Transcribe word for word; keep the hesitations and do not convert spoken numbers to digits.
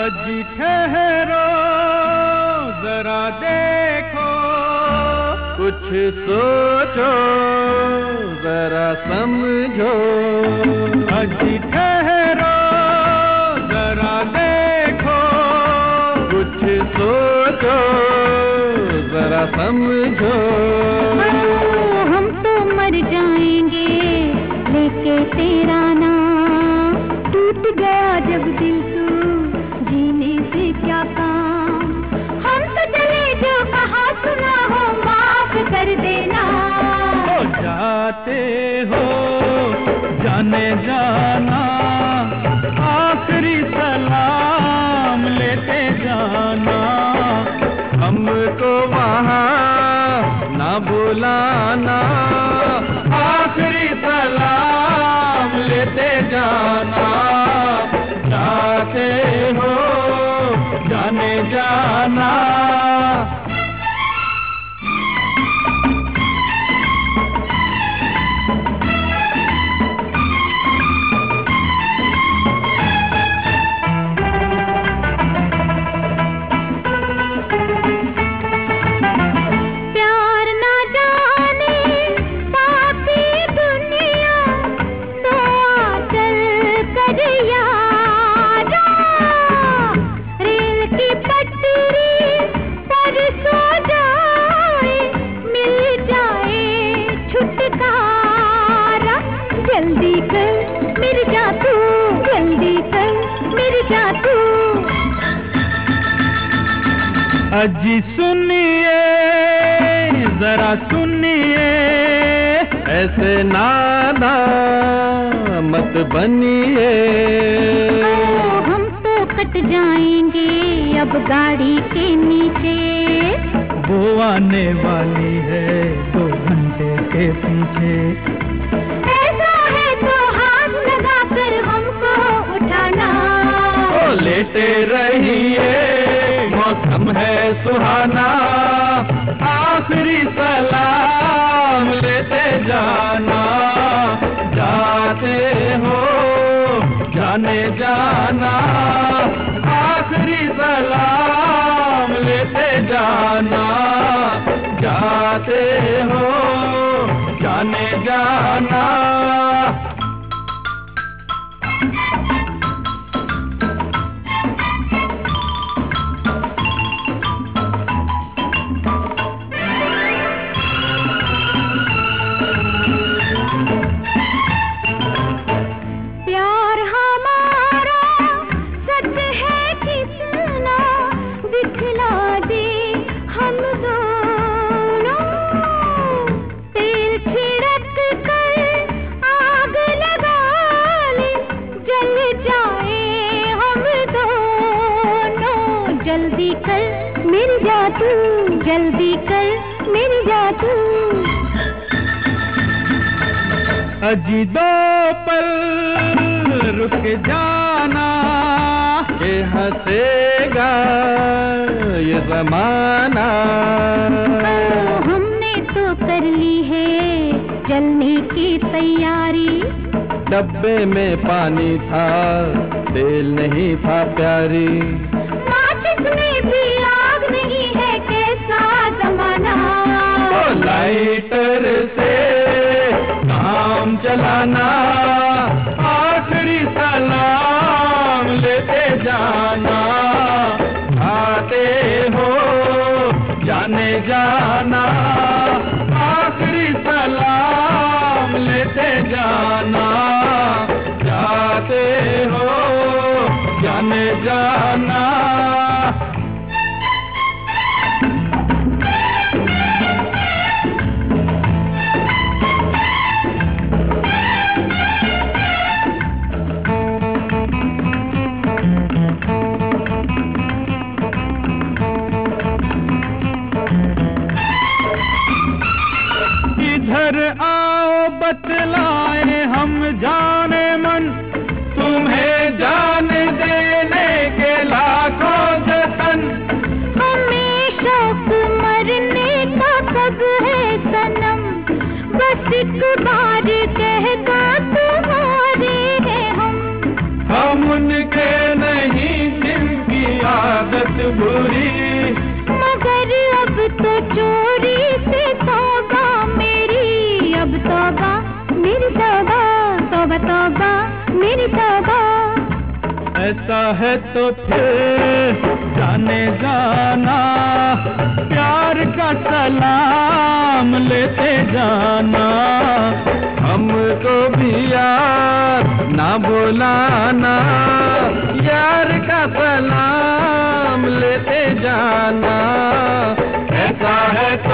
अजी ठहरो जरा देखो, कुछ सोचो जरा समझो। अजी ठहरो जरा देखो, कुछ सोचो जरा समझो। हम तो मर जाएंगे लेके तेरा नाम, टूट गया जब दिल तू जीने से क्या काम। हम तो चले जो कहा सुना हो माफ कर देना। हो जाते हो जाने जाना, आखिरी सलाम लेते जाना। हमको वहाँ ना बुलाना, आखिरी सलाम लेते जाना। जाते हो जाने जाना। जल्दी कर मेरे जादू, जल्दी कर मेरे जादू। अजी सुनिए जरा सुनिए, ऐसे नादा मत बनिए। हम तो कट जाएंगे अब गाड़ी के नीचे, वो आने वाली है दो घंटे के पीछे। लेटे रहिए मौसम है सुहाना, आखिरी सलाम लेते जाना। जाते हो जाने जाना, आखिरी सलाम लेते जाना। जाते हो जाने जाना। जल्दी कर मेरी जादू, जल्दी कर मेरी जादू। अजी दो पल रुक जाना, ये हंसेगा ये जमाना। हमने तो कर ली है जलने की तैयारी। डब्बे में पानी था तेल नहीं था प्यारी, में भी आग नहीं है कैसा जमाना। तो लाइटर से काम चलाना, आखिरी सलाम लेते जाना। आते हो जाने जाना, आखिरी सलाम लेते जाना। जाते हो जाने जाना। इधर आओ बतलाए हम जाने मन, तुम्हें जान देने के लाखों तौबा तौबा तौबा मेरी तौबा। ऐसा है तो फिर जाने जाना, प्यार का सलाम लेते जाना, हमको भी यार ना बुलाना, यार का सलाम लेते जाना। ऐसा है